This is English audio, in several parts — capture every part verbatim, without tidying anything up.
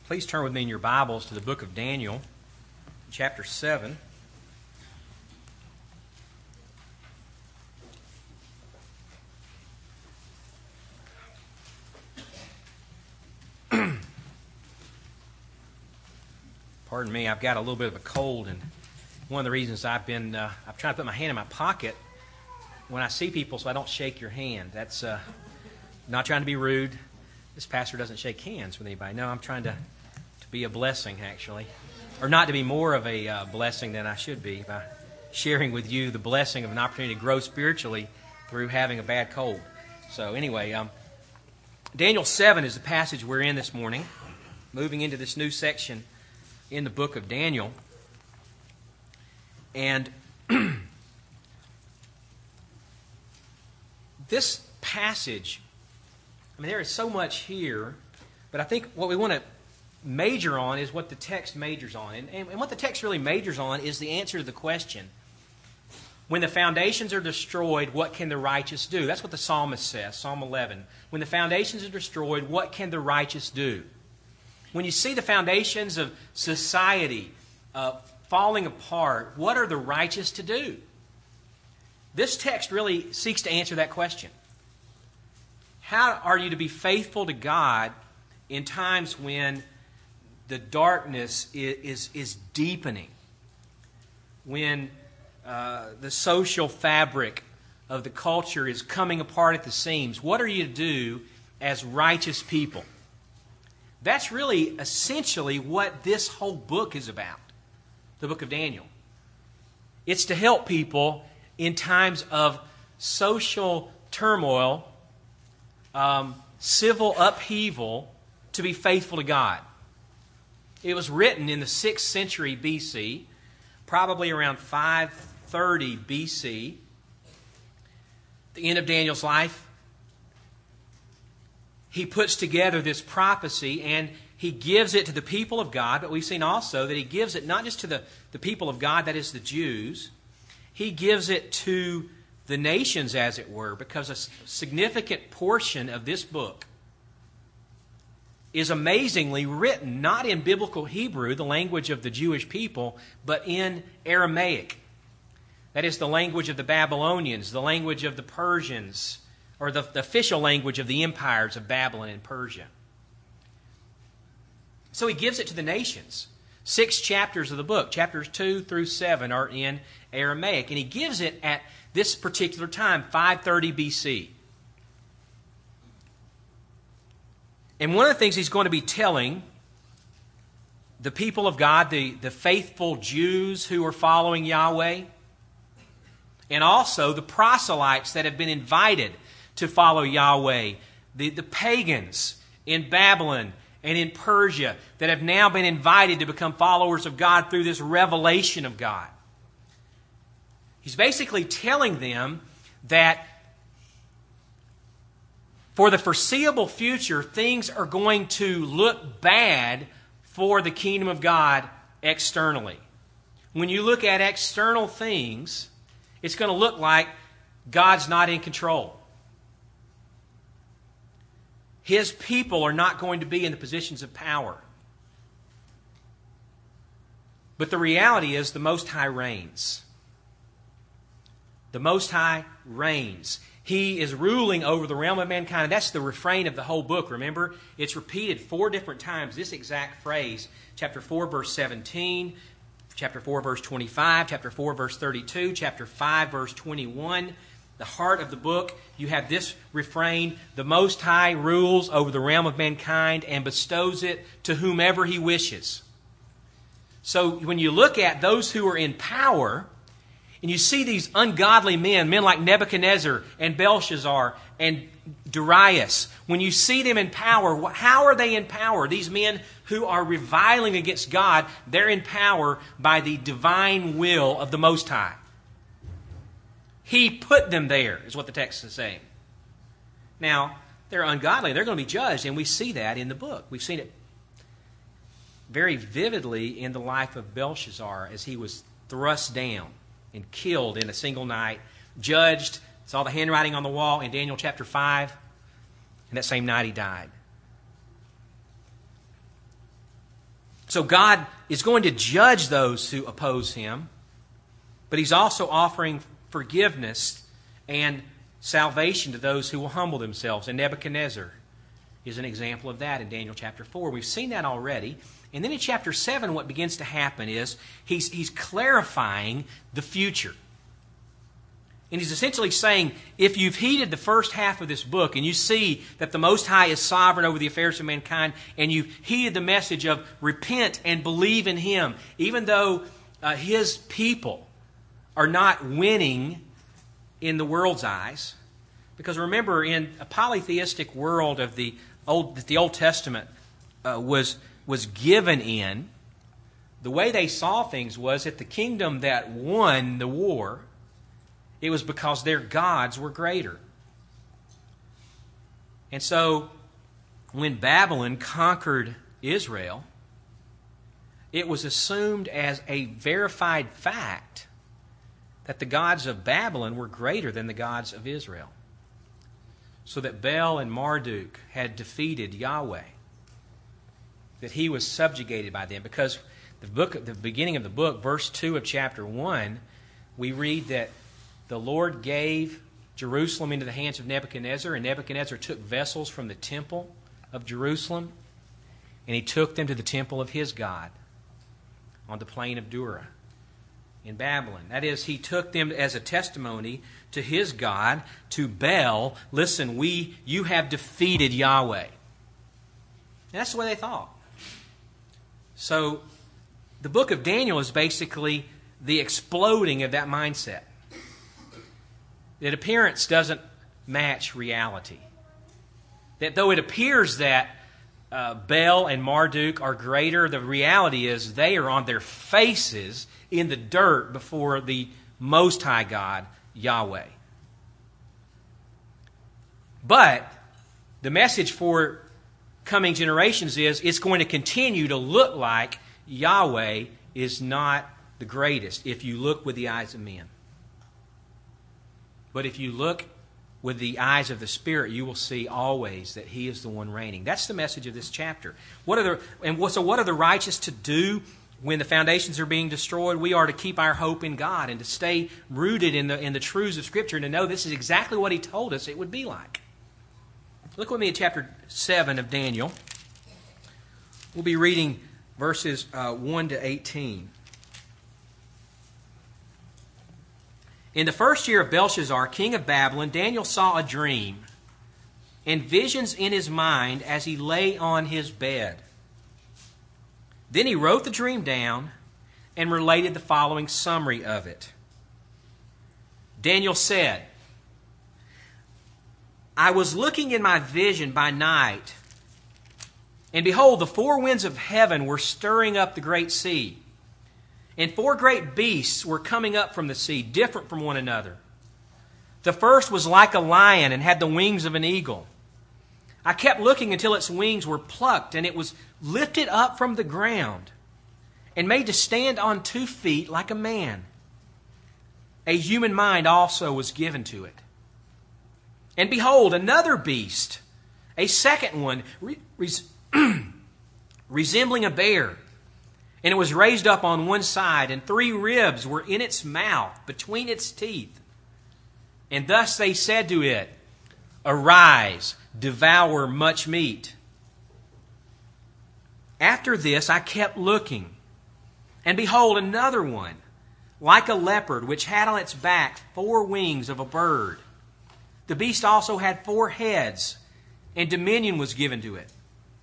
Please turn with me in your Bibles to the book of Daniel, chapter seven. Pardon me, I've got a little bit of a cold, and one of the reasons I've been, uh, I've tried to put my hand in my pocket when I see people so I don't shake your hand. That's uh, not trying to be rude. This pastor doesn't shake hands with anybody. No, I'm trying to, to be a blessing, actually. Or not to be more of a uh, blessing than I should be by sharing with you the blessing of an opportunity to grow spiritually through having a bad cold. So anyway, um, Daniel seven is the passage we're in this morning, moving into this new section in the book of Daniel. And this passage, I mean, there is so much here, but I think what we want to major on is what the text majors on. And, and, and what the text really majors on is the answer to the question, when the foundations are destroyed, what can the righteous do? That's what the psalmist says, Psalm eleven. When the foundations are destroyed, what can the righteous do? When you see the foundations of society uh, falling apart, what are the righteous to do? This text really seeks to answer that question. How are you to be faithful to God in times when the darkness is, is, is deepening? When uh, the social fabric of the culture is coming apart at the seams? What are you to do as righteous people? That's really essentially what this whole book is about, the book of Daniel. It's to help people in times of social turmoil, um, civil upheaval, to be faithful to God. It was written in the sixth century B C, probably around five thirty B C, the end of Daniel's life. He puts together this prophecy and he gives it to the people of God, but we've seen also that he gives it not just to the, the people of God, that is the Jews, he gives it to the nations, as it were, because a significant portion of this book is amazingly written not in biblical Hebrew, the language of the Jewish people, but in Aramaic. That is the language of the Babylonians, the language of the Persians, or the, the official language of the empires of Babylon and Persia. So he gives it to the nations. Six chapters of the book, chapters two through seven, are in Aramaic. And he gives it at this particular time, five thirty B C. And one of the things he's going to be telling the people of God, the, the faithful Jews who are following Yahweh, and also the proselytes that have been invited to follow Yahweh, the, the pagans in Babylon and in Persia that have now been invited to become followers of God through this revelation of God. He's basically telling them that for the foreseeable future, things are going to look bad for the kingdom of God externally. When you look at external things, it's going to look like God's not in control. His people are not going to be in the positions of power. But the reality is the Most High reigns. The Most High reigns. He is ruling over the realm of mankind. And that's the refrain of the whole book. Remember, it's repeated four different times, this exact phrase. Chapter four, verse seventeen, chapter four, verse twenty-five, chapter four, verse thirty-two, chapter five, verse twenty-one. The heart of the book, you have this refrain: the Most High rules over the realm of mankind and bestows it to whomever He wishes. So when you look at those who are in power, and you see these ungodly men, men like Nebuchadnezzar and Belshazzar and Darius, when you see them in power, how are they in power? These men who are reviling against God, they're in power by the divine will of the Most High. He put them there, is what the text is saying. Now, they're ungodly. They're going to be judged, and we see that in the book. We've seen it very vividly in the life of Belshazzar as he was thrust down and killed in a single night, judged, saw the handwriting on the wall in Daniel chapter five, and that same night he died. So God is going to judge those who oppose Him, but He's also offering forgiveness and salvation to those who will humble themselves. And Nebuchadnezzar is an example of that in Daniel chapter four. We've seen that already. And then in chapter seven, what begins to happen is he's, he's clarifying the future. And he's essentially saying, if you've heeded the first half of this book and you see that the Most High is sovereign over the affairs of mankind, and you've heeded the message of repent and believe in Him, even though uh, His people are not winning in the world's eyes. Because remember, in a polytheistic world of the Old, that the Old Testament uh, was, was given in, the way they saw things was that the kingdom that won the war, it was because their gods were greater. And so, when Babylon conquered Israel, it was assumed as a verified fact that the gods of Babylon were greater than the gods of Israel. So that Bel and Marduk had defeated Yahweh, that He was subjugated by them. Because the book, the beginning of the book, verse two of chapter one, we read that the Lord gave Jerusalem into the hands of Nebuchadnezzar, and Nebuchadnezzar took vessels from the temple of Jerusalem, and he took them to the temple of his God on the plain of Dura in Babylon. That is, he took them as a testimony to his God, to Bel. Listen, we, you have defeated Yahweh. And that's the way they thought. So, the book of Daniel is basically the exploding of that mindset. That appearance doesn't match reality. That though it appears that uh, Bel and Marduk are greater, the reality is they are on their faces in the dirt before the Most High God, Yahweh. But the message for coming generations is it's going to continue to look like Yahweh is not the greatest if you look with the eyes of men. But if you look with the eyes of the Spirit, you will see always that He is the one reigning. That's the message of this chapter. What are the and what, so what are the righteous to do when the foundations are being destroyed? We are to keep our hope in God and to stay rooted in the in the truths of Scripture and to know this is exactly what He told us it would be like. Look with me at chapter seven of Daniel. We'll be reading verses uh, one to eighteen. In the first year of Belshazzar, king of Babylon, Daniel saw a dream and visions in his mind as he lay on his bed. Then he wrote the dream down and related the following summary of it. Daniel said, I was looking in my vision by night, and behold, the four winds of heaven were stirring up the great sea. And four great beasts were coming up from the sea, different from one another. The first was like a lion and had the wings of an eagle. I kept looking until its wings were plucked, and it was lifted up from the ground and made to stand on two feet like a man. A human mind also was given to it. And behold, another beast, a second one, re- res- resembling a bear. And it was raised up on one side, and three ribs were in its mouth, between its teeth. And thus they said to it, Arise, devour much meat. After this I kept looking, and behold, another one, like a leopard, which had on its back four wings of a bird. The beast also had four heads, and dominion was given to it.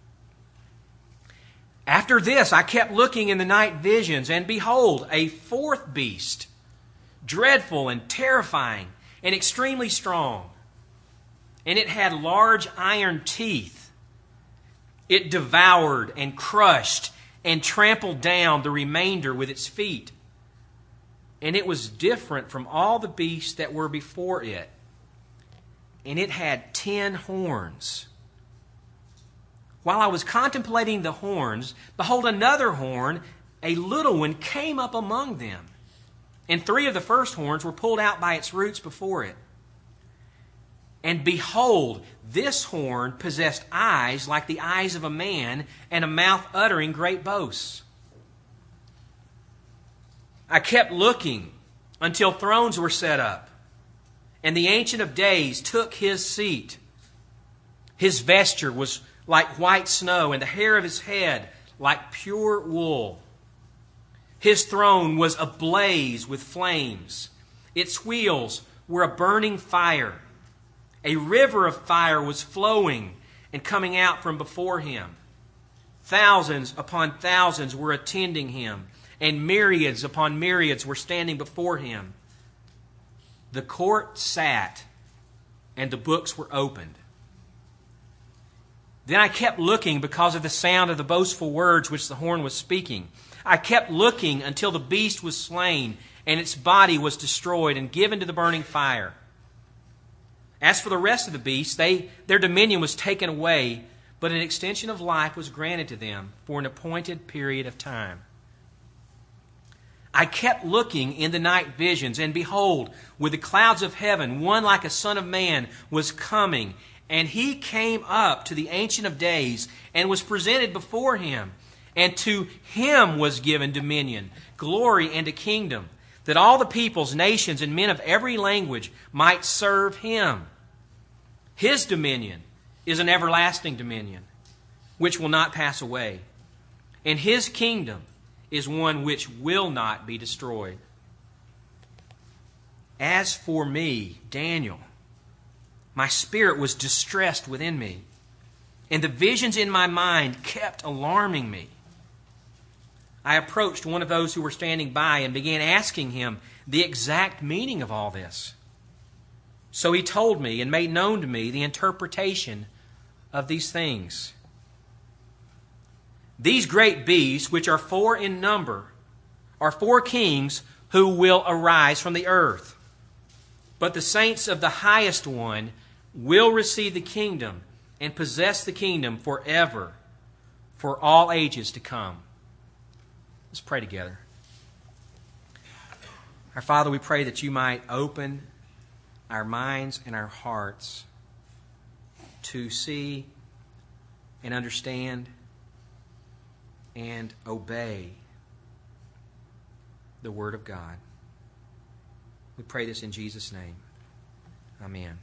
After this, I kept looking in the night visions, and behold, a fourth beast, dreadful and terrifying and extremely strong. And it had large iron teeth. It devoured and crushed and trampled down the remainder with its feet. And it was different from all the beasts that were before it. And it had ten horns. While I was contemplating the horns, behold, another horn, a little one, came up among them. And three of the first horns were pulled out by its roots before it. And behold, this horn possessed eyes like the eyes of a man, and a mouth uttering great boasts. I kept looking until thrones were set up, and the Ancient of Days took his seat. His vesture was like white snow, and the hair of his head like pure wool. His throne was ablaze with flames. Its wheels were a burning fire. A river of fire was flowing and coming out from before him. Thousands upon thousands were attending him, and myriads upon myriads were standing before him. The court sat, and the books were opened. Then I kept looking because of the sound of the boastful words which the horn was speaking. I kept looking until the beast was slain, and its body was destroyed and given to the burning fire. As for the rest of the beasts, they, their dominion was taken away, but an extension of life was granted to them for an appointed period of time. I kept looking in the night visions, and behold, with the clouds of heaven, one like a son of man was coming, and he came up to the Ancient of Days and was presented before him. And to him was given dominion, glory, and a kingdom, that all the peoples, nations, and men of every language might serve him. His dominion is an everlasting dominion, which will not pass away. And his kingdom is one which will not be destroyed. As for me, Daniel, my spirit was distressed within me, and the visions in my mind kept alarming me. I approached one of those who were standing by and began asking him the exact meaning of all this. So he told me and made known to me the interpretation of these things. These great beasts, which are four in number, are four kings who will arise from the earth. But the saints of the highest one will receive the kingdom and possess the kingdom forever, for all ages to come. Let's pray together. Our Father, we pray that you might open our minds and our hearts to see and understand and obey the Word of God. We pray this in Jesus' name. Amen.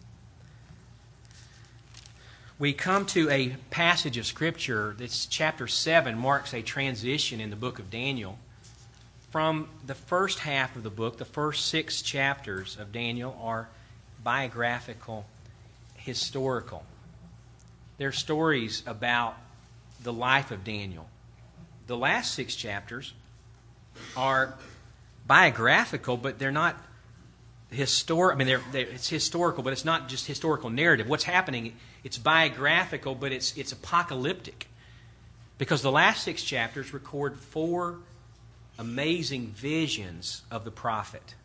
We come to a passage of Scripture that's chapter seven, marks a transition in the book of Daniel. From the first half of the book, the first six chapters of Daniel are biographical, historical. They're stories about the life of Daniel. The last six chapters are biographical, but they're not historic. I mean, they're, they're, it's historical, but it's not just historical narrative. What's happening, it's biographical, but it's it's apocalyptic. Because the last six chapters record four amazing visions of the prophet.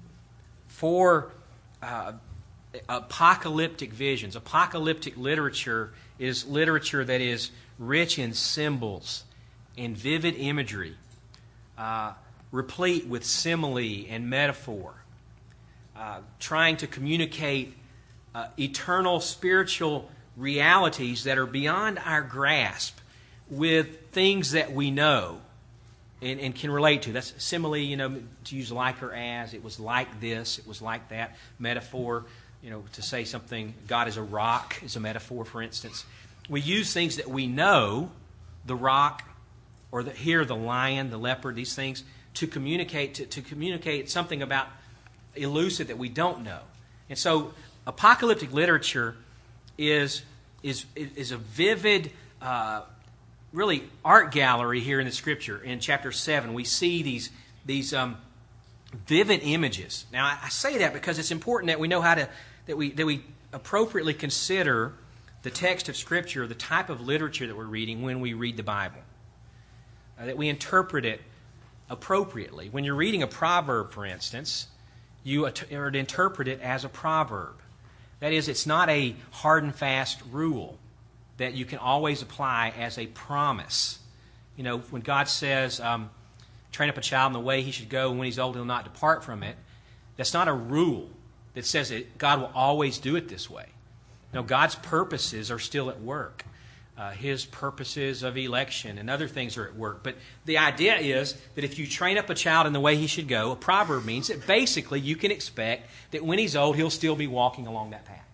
Four uh, apocalyptic visions. Apocalyptic literature is literature that is rich in symbols and vivid imagery, uh, replete with simile and metaphor, uh, trying to communicate uh, eternal spiritual realities that are beyond our grasp with things that we know and, and can relate to. That's simile, you know, to use like or as. It was like this, it was like that. Metaphor, you know, to say something, God is a rock is a metaphor, for instance. We use things that we know, the rock, or the, here the lion, the leopard, these things, to communicate to, to communicate something about elusive that we don't know. And so apocalyptic literature is is is a vivid, uh, really art gallery here in the Scripture. In chapter seven, we see these these um, vivid images. Now, I, I say that because it's important that we know how to that we that we appropriately consider the text of Scripture, the type of literature that we're reading when we read the Bible, uh, that we interpret it appropriately. When you're reading a proverb, for instance, you are to interpret it as a proverb. That is, it's not a hard and fast rule that you can always apply as a promise. You know, when God says, um, train up a child in the way he should go, and when he's old, he'll not depart from it, that's not a rule. that says that God will always do it this way. No, God's purposes are still at work. Uh, his purposes of election and other things are at work. But the idea is that if you train up a child in the way he should go, a proverb means that basically you can expect that when he's old, he'll still be walking along that path.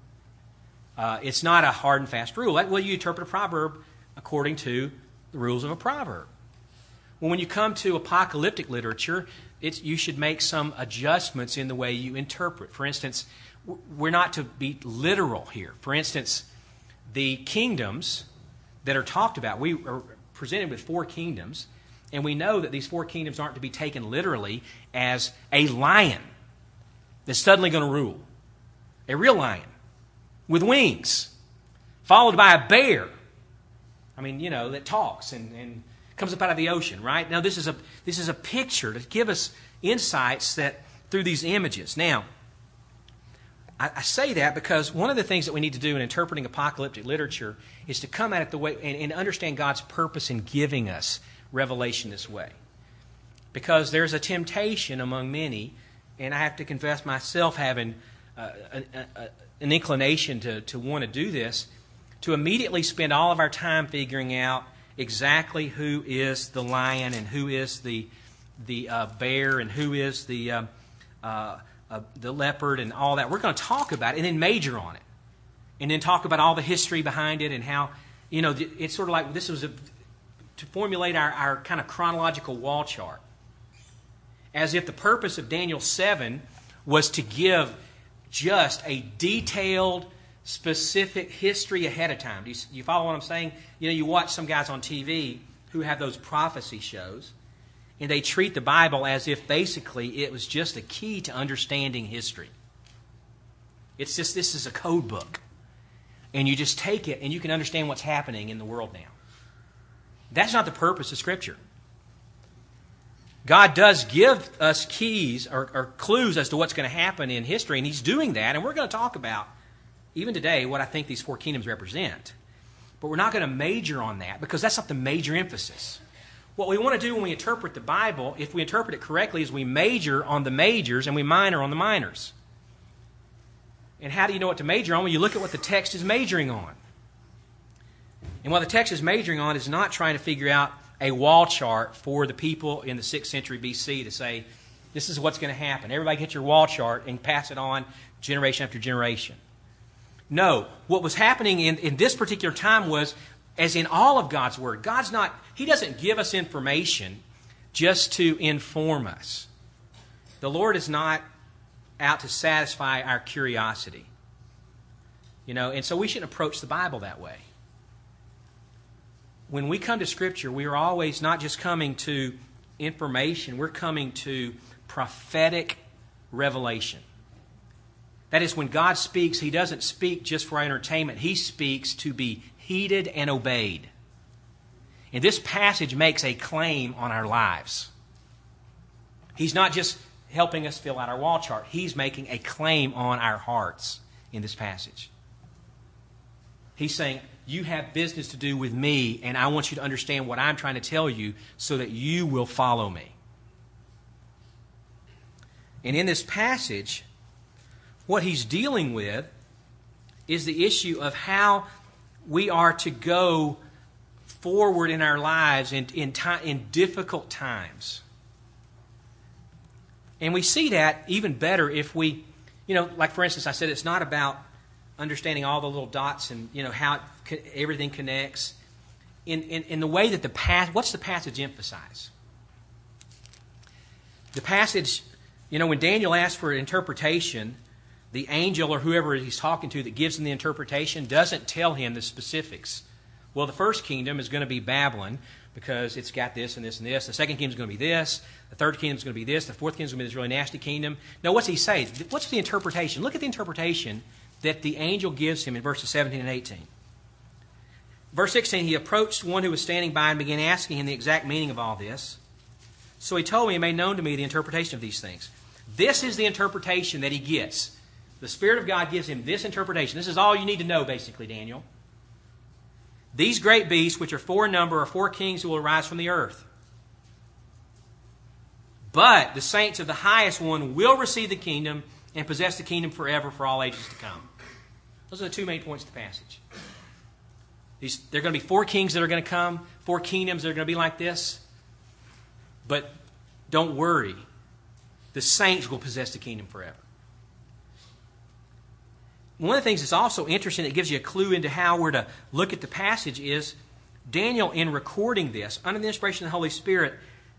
Uh, it's not a hard and fast rule. Well, you interpret a proverb according to the rules of a proverb. Well, when you come to apocalyptic literature, it's, you should make some adjustments in the way you interpret. For instance, we're not to be literal here. For instance, the kingdoms that are talked about, we are presented with four kingdoms, and we know that these four kingdoms aren't to be taken literally as a lion that's suddenly going to rule. A real lion with wings, followed by a bear. I mean, you know, that talks and, and comes up out of the ocean, right? Now, this is a this is a picture to give us insights that through these images. Now, I, I say that because one of the things that we need to do in interpreting apocalyptic literature is to come at it the way and, and understand God's purpose in giving us revelation this way. Because there's a temptation among many, and I have to confess myself having uh, a, a, an inclination to, to want to do this, to immediately spend all of our time figuring out exactly who is the lion and who is the the uh, bear and who is the uh, uh, uh, the leopard and all that. We're going to talk about it and then major on it, and then talk about all the history behind it and how, you know, it's sort of like this was a, to formulate our, our kind of chronological wall chart, as if the purpose of Daniel seven was to give just a detailed, specific history ahead of time. Do you, you follow what I'm saying? You know, you watch some guys on T V who have those prophecy shows, and they treat the Bible as if basically it was just a key to understanding history. It's just, this is a code book. And you just take it and you can understand what's happening in the world now. That's not the purpose of Scripture. God does give us keys or, or clues as to what's going to happen in history, and He's doing that, and we're going to talk about even today what I think these four kingdoms represent. But we're not going to major on that because that's not the major emphasis. What we want to do when we interpret the Bible, if we interpret it correctly, is we major on the majors and we minor on the minors. And how do you know what to major on? Well, you look at what the text is majoring on. And what the text is majoring on is not trying to figure out a wall chart for the people in the sixth century B C to say, this is what's going to happen. Everybody get your wall chart and pass it on generation after generation. No, what was happening in, in this particular time was, as in all of God's Word, God's not, He doesn't give us information just to inform us. The Lord is not out to satisfy our curiosity. You know, and so we shouldn't approach the Bible that way. When we come to Scripture, we are always not just coming to information, we're coming to prophetic revelation. That is, when God speaks, He doesn't speak just for our entertainment. He speaks to be heeded and obeyed. And this passage makes a claim on our lives. He's not just helping us fill out our wall chart. He's making a claim on our hearts in this passage. He's saying, you have business to do with me, and I want you to understand what I'm trying to tell you so that you will follow me. And in this passage, what he's dealing with is the issue of how we are to go forward in our lives in, in, time, in difficult times. And we see that even better if we, you know, like for instance, I said it's not about understanding all the little dots and, you know, how it, everything connects. In, in, in the way that the passage, what's the passage emphasize? The passage, you know, when Daniel asked for an interpretation, the angel or whoever he's talking to that gives him the interpretation doesn't tell him the specifics. Well, the first kingdom is going to be Babylon because it's got this and this and this. The second kingdom is going to be this. The third kingdom is going to be this. The fourth kingdom is going to be this really nasty kingdom. Now, what's he say? What's the interpretation? Look at the interpretation that the angel gives him in verses seventeen and eighteen. Verse sixteen, he approached one who was standing by and began asking him the exact meaning of all this. So he told me and made known to me the interpretation of these things. This is the interpretation that he gets. The Spirit of God gives him this interpretation. This is all you need to know, basically, Daniel. These great beasts, which are four in number, are four kings who will arise from the earth. But the saints of the highest one will receive the kingdom and possess the kingdom forever for all ages to come. Those are the two main points of the passage. These, there are going to be four kings that are going to come, four kingdoms that are going to be like this. But don't worry. The saints will possess the kingdom forever. One of the things that's also interesting that gives you a clue into how we're to look at the passage is Daniel, in recording this, under the inspiration of the Holy Spirit,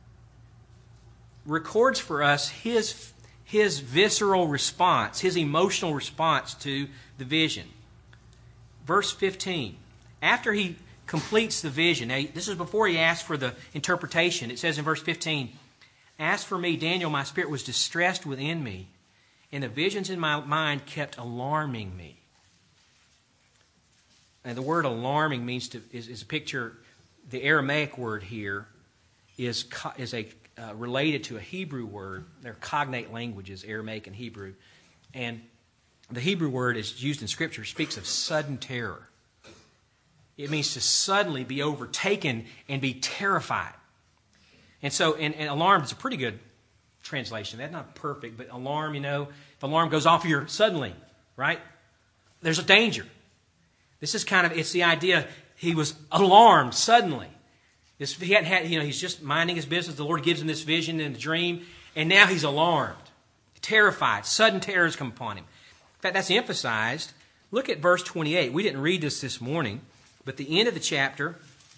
records for us his, his visceral response, his emotional response to the vision. Verse fifteen. After he completes the vision, now this is before he asks for the interpretation. It says in verse fifteen, "As for me, Daniel, my spirit was distressed within me, and the visions in my mind kept alarming me." And the word alarming means to is, is a picture. The Aramaic word here is is a uh, related to a Hebrew word. They're cognate languages, Aramaic and Hebrew, and the Hebrew word is used in Scripture speaks of sudden terror. It means to suddenly be overtaken and be terrified. And so, and, and alarmed is a pretty good translation. That's not perfect, but alarm, you know, if alarm goes off, you're suddenly, right? There's a danger. This is kind of, it's the idea, he was alarmed suddenly. This, he hadn't had, you know, he's just minding his business. The Lord gives him this vision and the dream, and now he's alarmed, terrified. Sudden terror has come upon him. In fact, that's emphasized. Look at verse twenty-eight. We didn't read this this morning, but the end of the chapter,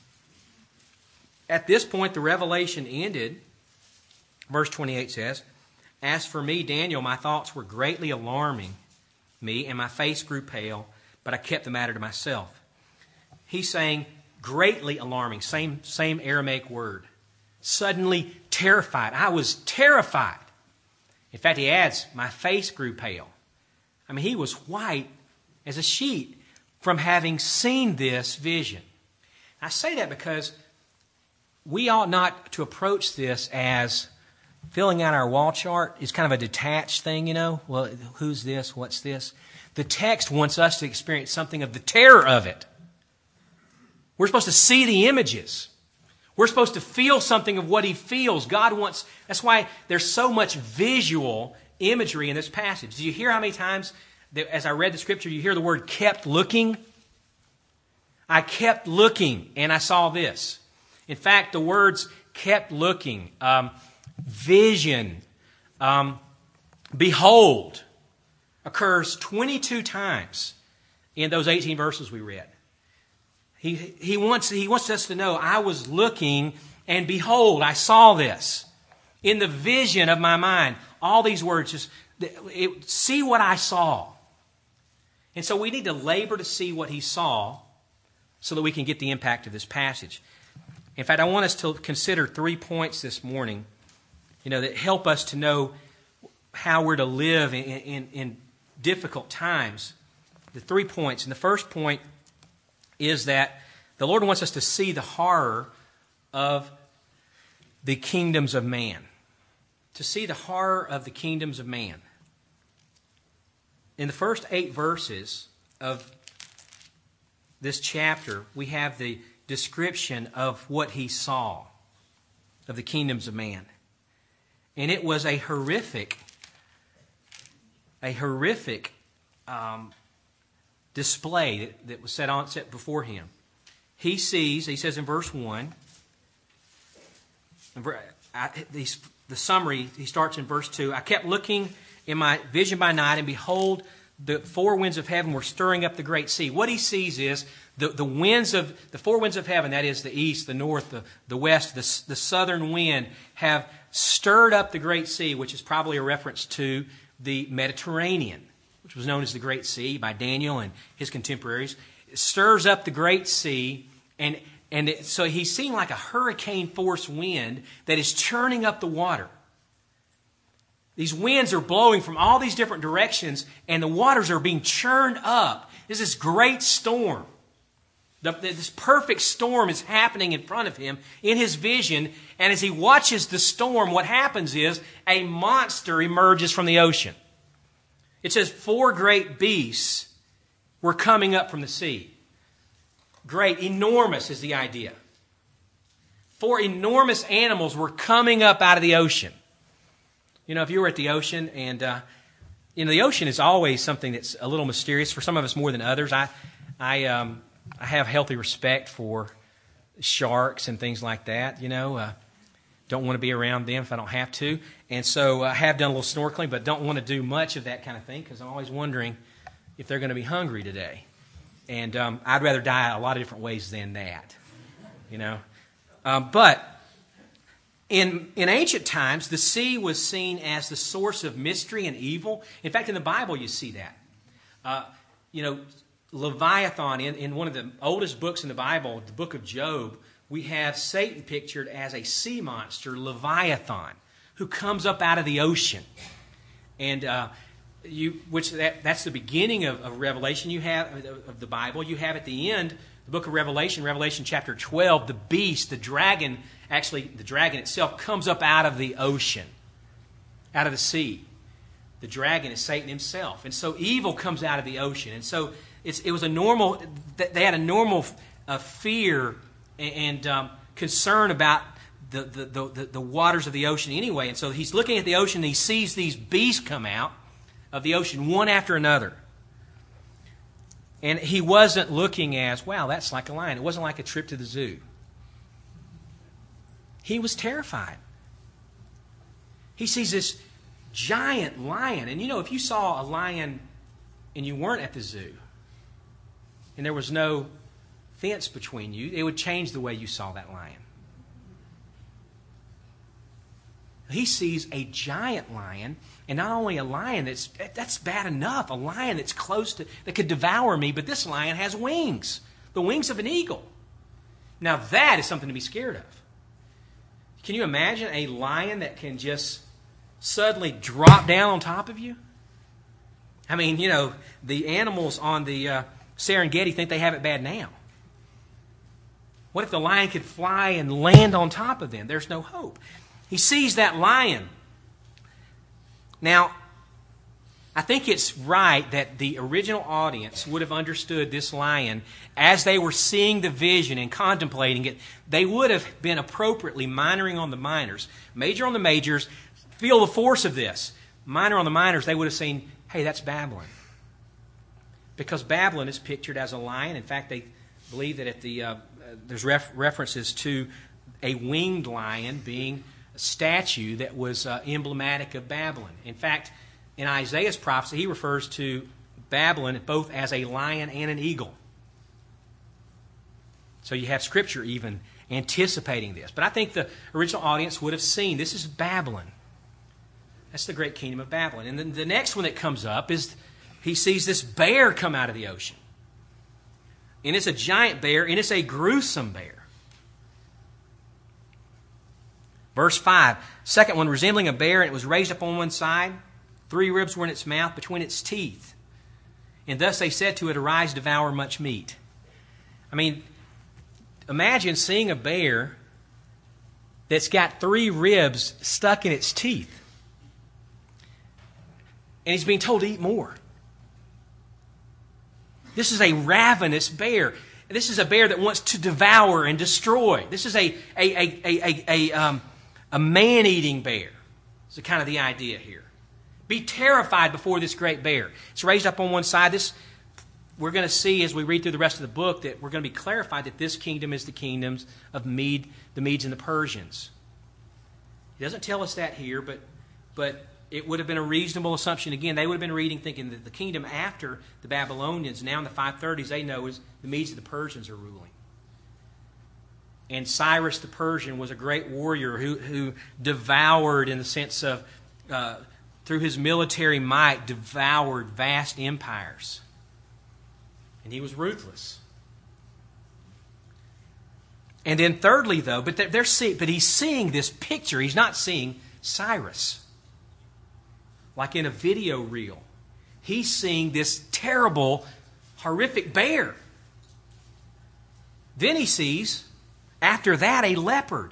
at this point, the revelation ended. Verse twenty-eight says, "As for me, Daniel, my thoughts were greatly alarming me, and my face grew pale, but I kept the matter to myself." He's saying, greatly alarming, same, same Aramaic word. Suddenly terrified. I was terrified. In fact, he adds, my face grew pale. I mean, he was white as a sheet from having seen this vision. I say that because we ought not to approach this as filling out our wall chart is kind of a detached thing, you know. Well, who's this? What's this? The text wants us to experience something of the terror of it. We're supposed to see the images. We're supposed to feel something of what he feels. God wants, that's why there's so much visual imagery in this passage. Do you hear how many times, that, as I read the scripture, you hear the word kept looking? I kept looking and I saw this. In fact, the words kept looking, um, vision, um, behold, occurs twenty-two times in those eighteen verses we read. He, he, wants, he wants us to know, I was looking and behold, I saw this. In the vision of my mind, all these words, just it, see what I saw. And so we need to labor to see what he saw so that we can get the impact of this passage. In fact, I want us to consider three points this morning, you know, that help us to know how we're to live in, in, in difficult times. The three points. And the first point is that the Lord wants us to see the horror of the kingdoms of man. To see the horror of the kingdoms of man. In the first eight verses of this chapter, we have the description of what he saw of the kingdoms of man. And it was a horrific, a horrific um, display that, that was set on set before him. He sees, he says in verse one, the summary, he starts in verse two, I kept looking in my vision by night, and behold, the four winds of heaven were stirring up the great sea. What he sees is the, the winds of the four winds of heaven, that is the east, the north, the, the west, the, the southern wind, have stirred up the great sea, which is probably a reference to the Mediterranean, which was known as the Great Sea by Daniel and his contemporaries. It stirs up the Great Sea, and, and it, so he's seeing like a hurricane force wind that is churning up the water. These winds are blowing from all these different directions, and the waters are being churned up. There's this great storm. The, this perfect storm is happening in front of him in his vision, and as he watches the storm, what happens is a monster emerges from the ocean. It says four great beasts were coming up from the sea. Great, enormous is the idea. Four enormous animals were coming up out of the ocean. You know, if you were at the ocean and uh, you know, the ocean is always something that's a little mysterious for some of us more than others. I, I, um, I have healthy respect for sharks and things like that. You know, uh, don't want to be around them if I don't have to, and so I have done a little snorkeling, but don't want to do much of that kind of thing because I'm always wondering if they're going to be hungry today. And um, I'd rather die a lot of different ways than that. You know, um, but. In, in ancient times, the sea was seen as the source of mystery and evil. In fact, in the Bible, you see that. Uh, you know, Leviathan, in, in one of the oldest books in the Bible, the book of Job, we have Satan pictured as a sea monster, Leviathan, who comes up out of the ocean. And uh, you, which that, that's the beginning of, of Revelation you have, of the Bible. You have at the end, the book of Revelation, Revelation chapter twelve, the beast, the dragon. Actually, the dragon itself comes up out of the ocean, out of the sea. The dragon is Satan himself. And so evil comes out of the ocean. And so it's, it was a normal, they had a normal uh, fear and um, concern about the, the, the, the waters of the ocean anyway. And so he's looking at the ocean and he sees these beasts come out of the ocean one after another. And he wasn't looking as, wow, that's like a lion. It wasn't like a trip to the zoo. He was terrified. He sees this giant lion. And you know, if you saw a lion and you weren't at the zoo, and there was no fence between you, it would change the way you saw that lion. He sees a giant lion, and not only a lion that's that's bad enough, a lion that's close to, that could devour me, but this lion has wings, the wings of an eagle. Now that is something to be scared of. Can you imagine a lion that can just suddenly drop down on top of you? I mean, you know, the animals on the uh, Serengeti think they have it bad now. What if the lion could fly and land on top of them? There's no hope. He sees that lion. Now, I think it's right that the original audience would have understood this lion as they were seeing the vision and contemplating it. They would have been appropriately minoring on the minors, major on the majors, feel the force of this. Minor on the minors, they would have seen, hey, that's Babylon. Because Babylon is pictured as a lion. In fact, they believe that at the uh, there's ref- references to a winged lion being a statue that was uh, emblematic of Babylon. In fact, in Isaiah's prophecy, he refers to Babylon both as a lion and an eagle. So you have Scripture even anticipating this. But I think the original audience would have seen this is Babylon. That's the great kingdom of Babylon. And then the next one that comes up is he sees this bear come out of the ocean. And it's a giant bear, and it's a gruesome bear. Verse five, second one, resembling a bear, and it was raised up on one side. Three ribs were in its mouth between its teeth. And thus they said to it, arise, devour much meat. I mean, imagine seeing a bear that's got three ribs stuck in its teeth. And he's being told to eat more. This is a ravenous bear. This is a bear that wants to devour and destroy. This is a, a, a, a, a, a, um, a man-eating bear. It's kind of the idea here. Be terrified before this great bear. It's raised up on one side. This, we're going to see as we read through the rest of the book that we're going to be clarified that this kingdom is the kingdoms of Mede, the Medes and the Persians. He doesn't tell us that here, but but it would have been a reasonable assumption. Again, they would have been reading thinking that the kingdom after the Babylonians, now in the five thirties, they know is the Medes and the Persians are ruling. And Cyrus the Persian was a great warrior who, who devoured in the sense of... Uh, through his military might, devoured vast empires. And he was ruthless. And then thirdly, though, but they're, they're see, but he's seeing this picture. He's not seeing Cyrus. Like in a video reel. He's seeing this terrible, horrific bear. Then he sees, after that, a leopard.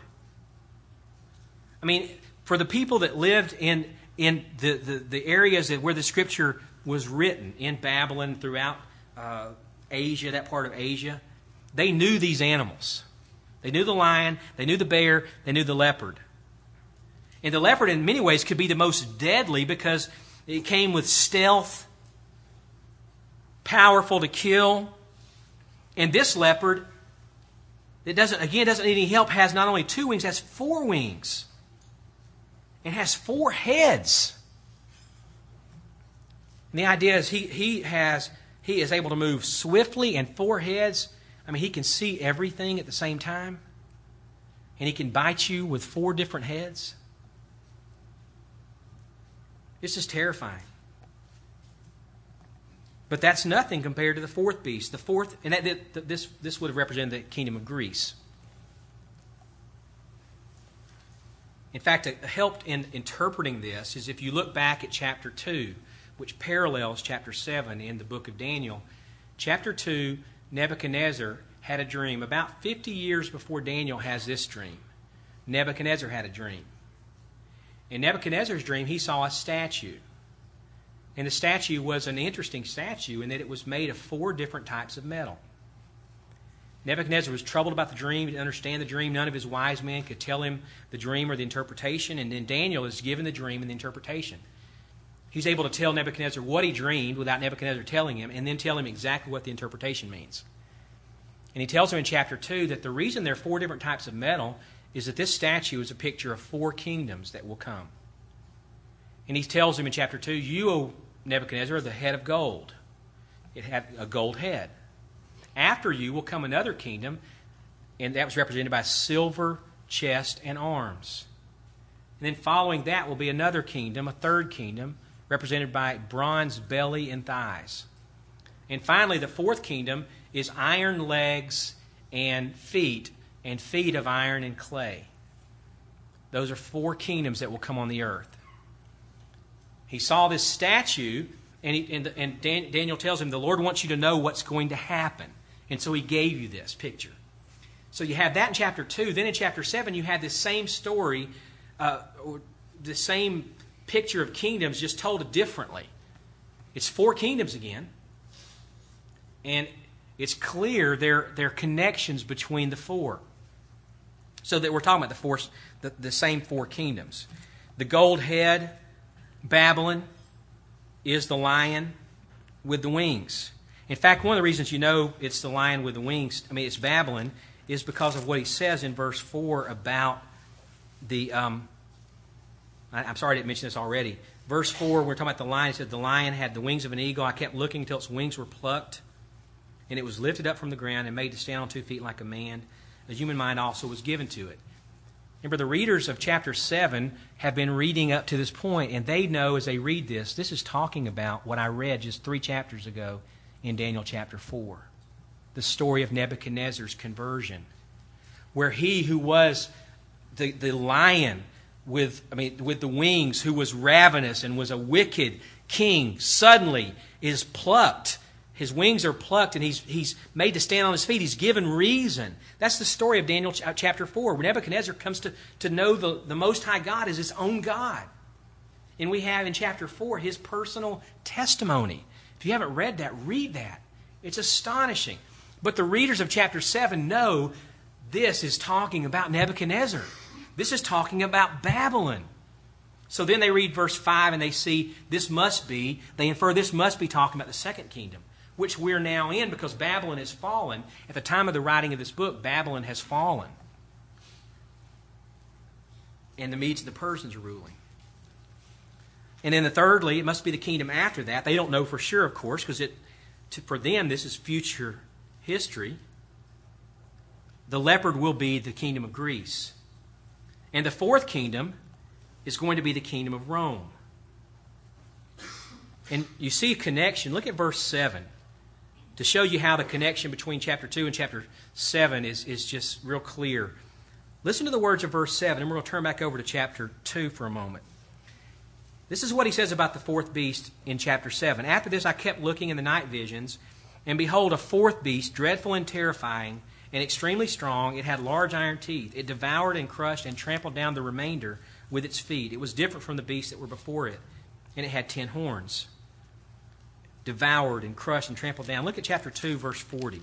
I mean, for the people that lived in... in the, the, the areas that where the Scripture was written, in Babylon, throughout uh, Asia, that part of Asia, they knew these animals. They knew the lion, they knew the bear, they knew the leopard. And the leopard in many ways could be the most deadly because It came with stealth, powerful to kill. And this leopard, it doesn't, again, doesn't need any help, has not only two wings, has four wings. It has four heads. And the idea is he, he has he is able to move swiftly, and four heads. I mean, he can see everything at the same time. And he can bite you with four different heads. This is terrifying. But that's nothing compared to the fourth beast. The fourth, and that, that, this, this would have represented the kingdom of Greece. In fact, it helped in interpreting this is if you look back at chapter two, which parallels chapter seven in the book of Daniel. Chapter two, Nebuchadnezzar had a dream. About fifty years before Daniel has this dream, Nebuchadnezzar had a dream. In Nebuchadnezzar's dream, he saw a statue. And the statue was an interesting statue in that it was made of four different types of metal. Nebuchadnezzar was troubled about the dream, didn't understand the dream. None of his wise men could tell him the dream or the interpretation. And then Daniel is given the dream and the interpretation. He's able to tell Nebuchadnezzar what he dreamed without Nebuchadnezzar telling him, and then tell him exactly what the interpretation means. And he tells him in chapter two that the reason there are four different types of metal is that this statue is a picture of four kingdoms that will come. And he tells him in chapter two, you, O Nebuchadnezzar, are the head of gold. It had a gold head. After you will come another kingdom, and that was represented by silver chest and arms. And then following that will be another kingdom, a third kingdom, represented by bronze belly and thighs. And finally, the fourth kingdom is iron legs and feet, and feet of iron and clay. Those are four kingdoms that will come on the earth. He saw this statue, and, he, and, and Dan, Daniel tells him, the Lord wants you to know what's going to happen. And so he gave you this picture. So you have that in chapter two. Then in chapter seven, you have this same story, uh, or the same picture of kingdoms, just told differently. It's four kingdoms again. And it's clear there, there are connections between the four. So that we're talking about the, four, the, the same four kingdoms. The gold head, Babylon, is the lion with the wings. In fact, one of the reasons you know it's the lion with the wings, I mean it's Babylon, is because of what he says in verse four about the, um, I, I'm sorry I didn't mention this already. Verse four, we're talking about the lion. It said the lion had the wings of an eagle. I kept looking until its wings were plucked, and it was lifted up from the ground and made to stand on two feet like a man. A human mind also was given to it. Remember, the readers of chapter seven have been reading up to this point, and they know as they read this, this is talking about what I read just three chapters ago in Daniel chapter four. The story of Nebuchadnezzar's conversion, where he who was the, the lion with, I mean, with the wings, who was ravenous and was a wicked king, suddenly is plucked. His wings are plucked, and he's, he's made to stand on his feet. He's given reason. That's the story of Daniel chapter four. When Nebuchadnezzar comes to, to know the, the Most High God as his own God. And we have in chapter four his personal testimony. If you haven't read that, read that. It's astonishing. But the readers of chapter seven know this is talking about Nebuchadnezzar. This is talking about Babylon. So then they read verse five and they see this must be, they infer this must be talking about the second kingdom, which we're now in because Babylon has fallen. At the time of the writing of this book, Babylon has fallen. And the Medes and the Persians are ruling. And then the thirdly, it must be the kingdom after that. They don't know for sure, of course, because it to, for them this is future history. The leopard will be the kingdom of Greece. And the fourth kingdom is going to be the kingdom of Rome. And you see a connection. Look at verse seven to show you how the connection between chapter two and chapter seven is, is just real clear. Listen to the words of verse seven, and we're going to turn back over to chapter two for a moment. This is what he says about the fourth beast in chapter seven. After this I kept looking in the night visions, and behold, a fourth beast, dreadful and terrifying, and extremely strong. It had large iron teeth. It devoured and crushed and trampled down the remainder with its feet. It was different from the beasts that were before it, and it had ten horns. Devoured and crushed and trampled down. Look at chapter two, verse forty.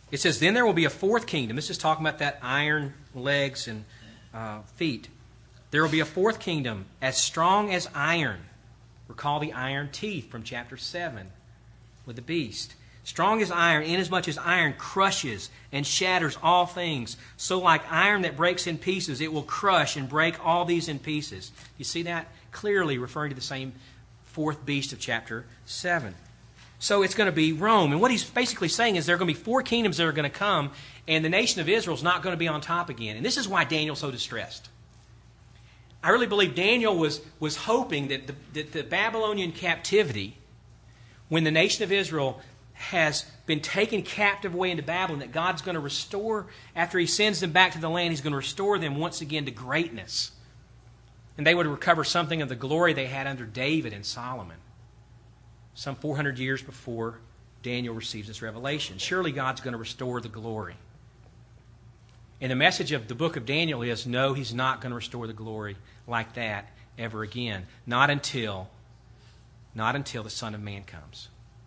It says, then there will be a fourth kingdom. This is talking about that iron legs and uh, feet. There will be a fourth kingdom as strong as iron. Recall the iron teeth from chapter seven with the beast. Strong as iron, inasmuch as iron crushes and shatters all things. So like iron that breaks in pieces, it will crush and break all these in pieces. You see that? Clearly referring to the same fourth beast of chapter seven. So it's going to be Rome. And what he's basically saying is there are going to be four kingdoms that are going to come, and the nation of Israel is not going to be on top again. And this is why Daniel's so distressed. I really believe Daniel was, was hoping that the, that the Babylonian captivity, when the nation of Israel has been taken captive away into Babylon, that God's going to restore, after He sends them back to the land, He's going to restore them once again to greatness. And they would recover something of the glory they had under David and Solomon, some four hundred years before Daniel receives this revelation. Surely God's going to restore the glory. And the message of the book of Daniel is, no, He's not going to restore the glory like that ever again. Not until, not until the Son of Man comes.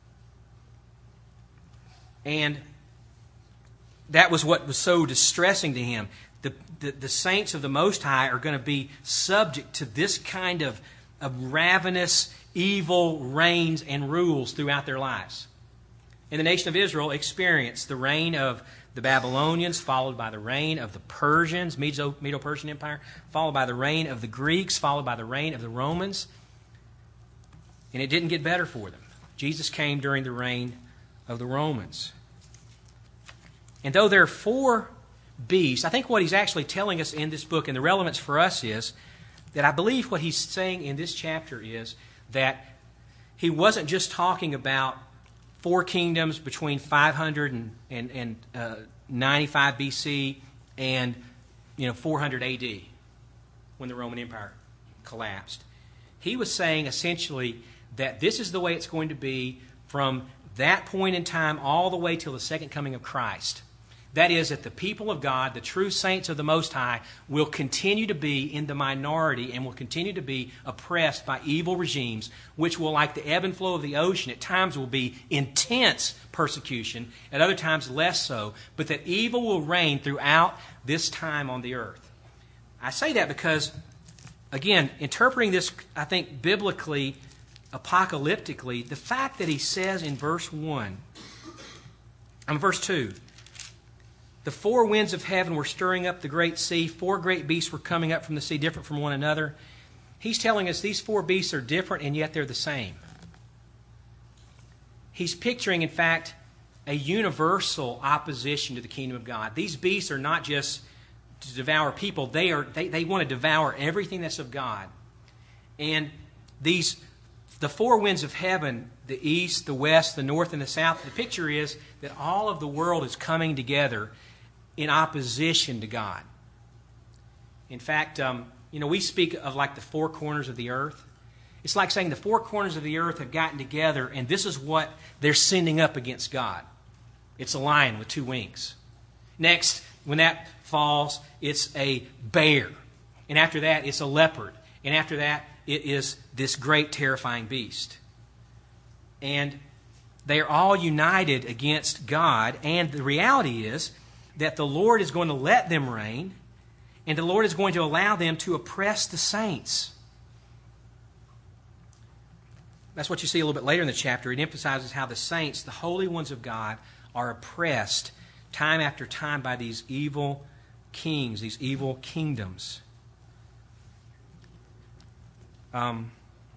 And that was what was so distressing to him. The, the, the saints of the Most High are going to be subject to this kind of, of ravenous, evil reigns and rules throughout their lives. And the nation of Israel experienced the reign of the Babylonians, followed by the reign of the Persians, Medo- Medo-Persian Empire, followed by the reign of the Greeks, followed by the reign of the Romans. And it didn't get better for them. Jesus came during the reign of the Romans. And though there are four beasts, I think what he's actually telling us in this book, and the relevance for us is that I believe what he's saying in this chapter is that he wasn't just talking about four kingdoms between five hundred and, and, and uh, ninety-five B C and you know four hundred A D when the Roman Empire collapsed. He was saying essentially that this is the way it's going to be from that point in time all the way till the second coming of Christ. That is, that the people of God, the true saints of the Most High, will continue to be in the minority and will continue to be oppressed by evil regimes, which will, like the ebb and flow of the ocean, at times will be intense persecution, at other times less so, but that evil will reign throughout this time on the earth. I say that because, again, interpreting this, I think, biblically, apocalyptically, the fact that he says in verse one, and verse two, the four winds of heaven were stirring up the great sea. Four great beasts were coming up from the sea, different from one another. He's telling us these four beasts are different, and yet they're the same. He's picturing, in fact, a universal opposition to the kingdom of God. These beasts are not just to devour people. They are they, they want to devour everything that's of God. And these the four winds of heaven, the east, the west, the north, and the south, the picture is that all of the world is coming together in opposition to God. In fact, um, you know, we speak of like the four corners of the earth. It's like saying the four corners of the earth have gotten together, and this is what they're sending up against God. It's a lion with two wings. Next, when that falls, it's a bear. And after that, it's a leopard. And after that, it is this great terrifying beast. And they are all united against God, and the reality is that the Lord is going to let them reign, and the Lord is going to allow them to oppress the saints. That's what you see a little bit later in the chapter. It emphasizes how the saints, the holy ones of God, are oppressed time after time by these evil kings, these evil kingdoms. Um,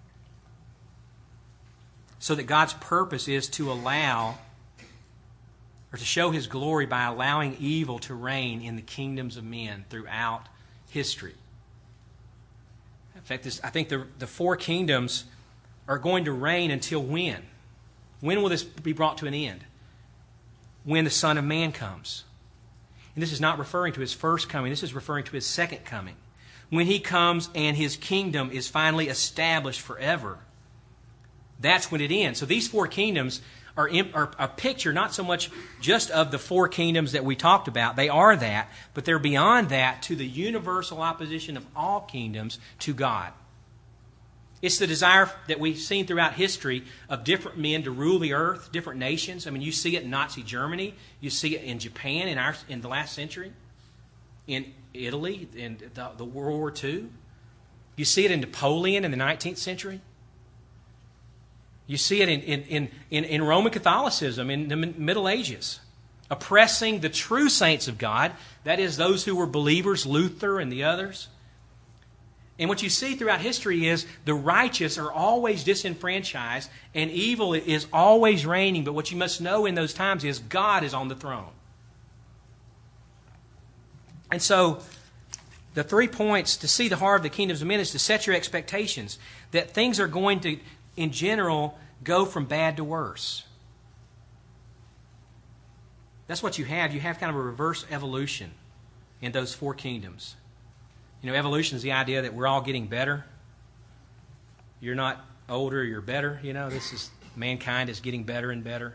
so that God's purpose is to allow, or to show His glory by allowing evil to reign in the kingdoms of men throughout history. In fact, this, I think the, the four kingdoms are going to reign until when? When will this be brought to an end? When the Son of Man comes. And this is not referring to His first coming. This is referring to His second coming. When He comes and His kingdom is finally established forever. That's when it ends. So these four kingdoms are, are a picture not so much just of the four kingdoms that we talked about. They are that, but they're beyond that to the universal opposition of all kingdoms to God. It's the desire that we've seen throughout history of different men to rule the earth, different nations. I mean, you see it in Nazi Germany. You see it in Japan in, our, in the last century, in Italy in the, the World War Two. You see it in Napoleon in the nineteenth century. You see it in, in, in, in Roman Catholicism in the Middle Ages, oppressing the true saints of God, that is, those who were believers, Luther and the others. And what you see throughout history is the righteous are always disenfranchised and evil is always reigning. But what you must know in those times is God is on the throne. And so the three points to see the heart of the kingdoms of men is to set your expectations that things are going to, in general, go from bad to worse. That's what you have. You have kind of a reverse evolution in those four kingdoms. You know, evolution is the idea that we're all getting better. You're not older, you're better. You know, this is mankind is getting better and better.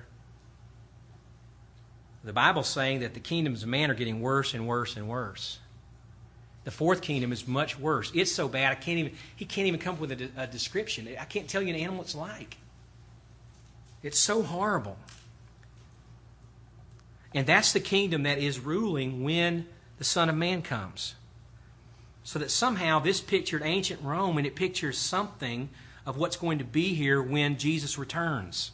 The Bible's saying that the kingdoms of man are getting worse and worse and worse. The fourth kingdom is much worse. It's so bad I can't even he can't even come up with a, a description. I can't tell you an animal it's like. It's so horrible. And that's the kingdom that is ruling when the Son of Man comes. So that somehow this pictured ancient Rome, and it pictures something of what's going to be here when Jesus returns.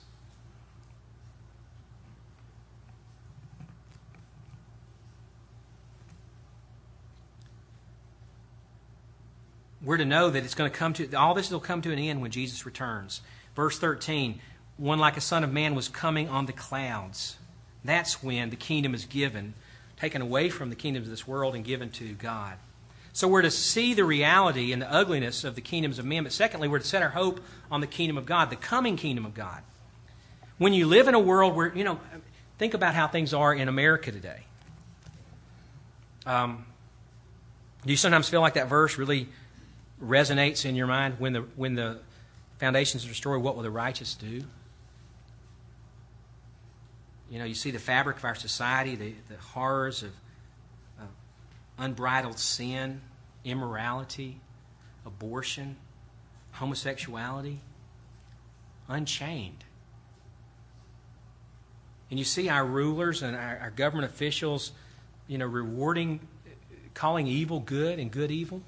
We're to know that it's going to come to, all this will come to an end when Jesus returns. Verse thirteen, one like a son of man was coming on the clouds. That's when the kingdom is given, taken away from the kingdoms of this world and given to God. So we're to see the reality and the ugliness of the kingdoms of men. But secondly, we're to set our hope on the kingdom of God, the coming kingdom of God. When you live in a world where, you know, think about how things are in America today. Um, do you sometimes feel like that verse really resonates in your mind? When the, when the foundations are destroyed, what will the righteous do? You know, you see the fabric of our society, the, the horrors of unbridled sin, immorality, abortion, homosexuality, unchained. And you see our rulers and our, our government officials, you know, rewarding, calling evil good and good evil.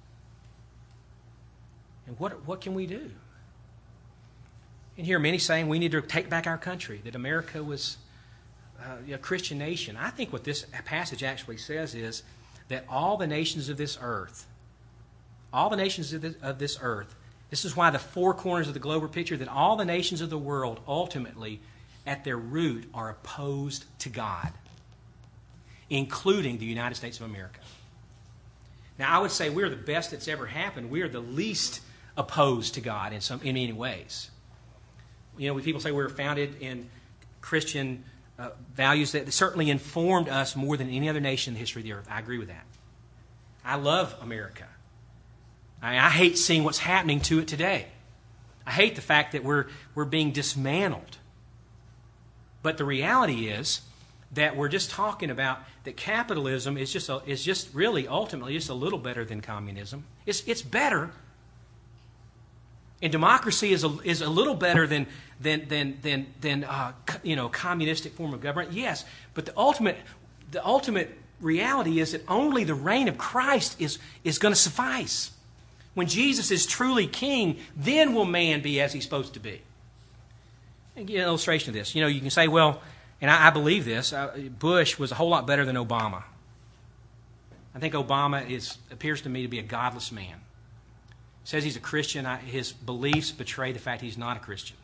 And what what can we do? And hear many saying we need to take back our country, that America was uh, a Christian nation. I think what this passage actually says is that all the nations of this earth, all the nations of this, of this earth, this is why the four corners of the globe are pictured, that all the nations of the world ultimately, at their root, are opposed to God, including the United States of America. Now, I would say we're the best that's ever happened. We are the least opposed to God in some in many ways. You know, when people say we were founded in Christian Uh, values that certainly informed us more than any other nation in the history of the earth. I agree with that. I love America. I, I hate seeing what's happening to it today. I hate the fact that we're we're being dismantled. But the reality is that we're just talking about that capitalism is just a, is just really ultimately just a little better than communism. It's it's better. And democracy is a, is a little better than than than than than uh, you know communistic form of government. Yes, but the ultimate the ultimate reality is that only the reign of Christ is is going to suffice. When Jesus is truly king, then will man be as he's supposed to be. And give an illustration of this. You know, you can say, well, and I, I believe this. Uh, Bush was a whole lot better than Obama. I think Obama is appears to me to be a godless man. Says he's a Christian. I, his beliefs betray the fact he's not a Christian.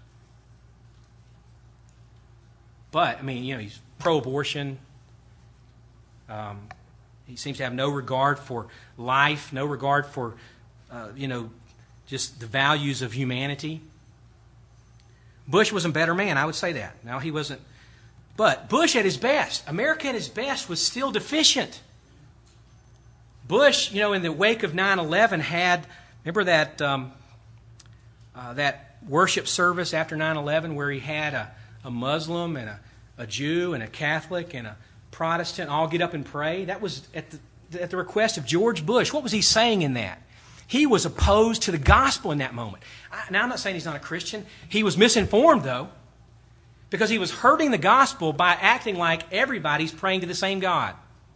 But, I mean, you know, he's pro-abortion. Um, he seems to have no regard for life, no regard for, uh, you know, just the values of humanity. Bush was a better man, I would say that. Now, he wasn't. But Bush at his best, America at his best, was still deficient. Bush, you know, in the wake of nine eleven had... Remember that um, uh, that worship service after nine eleven where he had a, a Muslim and a, a Jew and a Catholic and a Protestant all get up and pray? That was at the, at the request of George Bush. What was he saying in that? He was opposed to the gospel in that moment. I, now, I'm not saying he's not a Christian. He was misinformed, though, because he was hurting the gospel by acting like everybody's praying to the same God.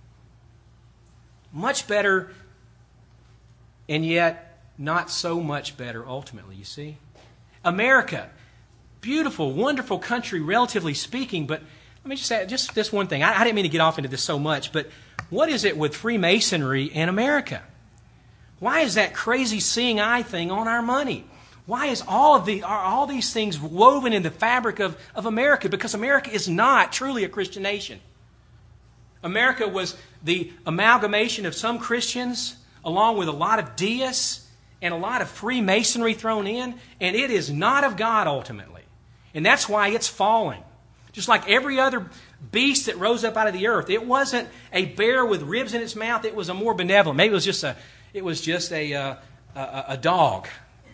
Much better, and yet not so much better ultimately, you see. America, beautiful, wonderful country, relatively speaking, but let me just say just this one thing. I, I didn't mean to get off into this so much, but what is it with Freemasonry in America? Why is that crazy seeing eye thing on our money? Why is all of the are all these things woven in the fabric of, of America? Because America is not truly a Christian nation. America was the amalgamation of some Christians along with a lot of deists and a lot of Freemasonry thrown in, and it is not of God ultimately. And that's why it's falling. Just like every other beast that rose up out of the earth. It wasn't a bear with ribs in its mouth. It was a more benevolent. Maybe it was just a It was just a, uh, a, a dog.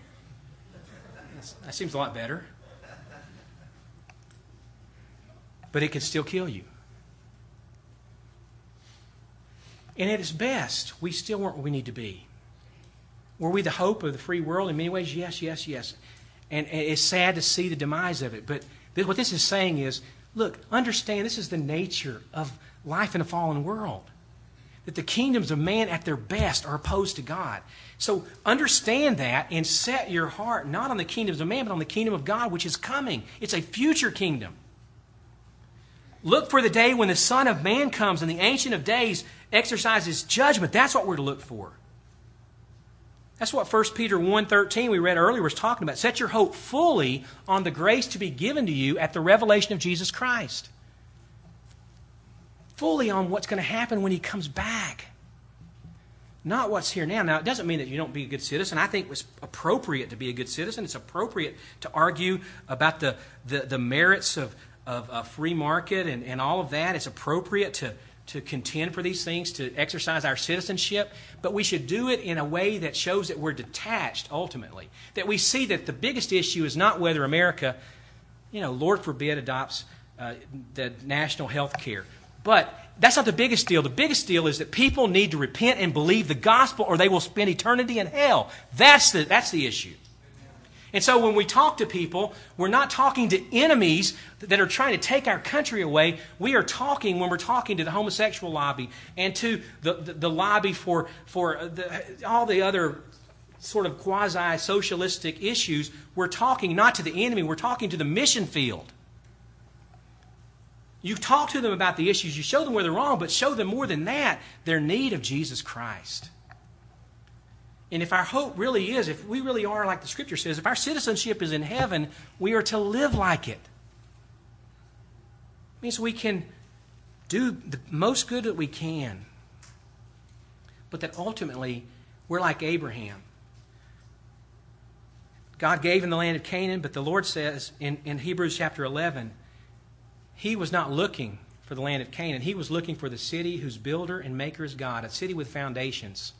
That seems a lot better. But it can still kill you. And at its best, we still weren't where we need to be. Were we the hope of the free world? In many ways, yes, yes, yes. And, and it's sad to see the demise of it. But th- what this is saying is, look, understand this is the nature of life in a fallen world. That the kingdoms of man at their best are opposed to God. So understand that and set your heart not on the kingdoms of man, but on the kingdom of God, which is coming. It's a future kingdom. Look for the day when the Son of Man comes and the Ancient of Days exercises judgment. That's what we're to look for. That's what First Peter one thirteen we read earlier was talking about. Set your hope fully on the grace to be given to you at the revelation of Jesus Christ. Fully on what's going to happen when He comes back. Not what's here now. Now, it doesn't mean that you don't be a good citizen. I think it's appropriate to be a good citizen. It's appropriate to argue about the, the, the merits of, of a free market and, and all of that. It's appropriate to, to contend for these things, to exercise our citizenship. But we should do it in a way that shows that we're detached, ultimately. That we see that the biggest issue is not whether America, you know, Lord forbid, adopts uh, the national health care. But that's not the biggest deal. The biggest deal is that people need to repent and believe the gospel or they will spend eternity in hell. That's the, that's the issue. And so when we talk to people, we're not talking to enemies that are trying to take our country away. We are talking, when we're talking to the homosexual lobby and to the, the, the lobby for, for the, all the other sort of quasi-socialistic issues, we're talking not to the enemy, we're talking to the mission field. You talk to them about the issues, you show them where they're wrong, but show them more than that, their need of Jesus Christ. And if our hope really is, if we really are like the Scripture says, if our citizenship is in heaven, we are to live like it. It means we can do the most good that we can, but that ultimately we're like Abraham. God gave him the land of Canaan, but the Lord says in, in Hebrews chapter eleven, He was not looking for the land of Canaan. He was looking for the city whose builder and maker is God, a city with foundations.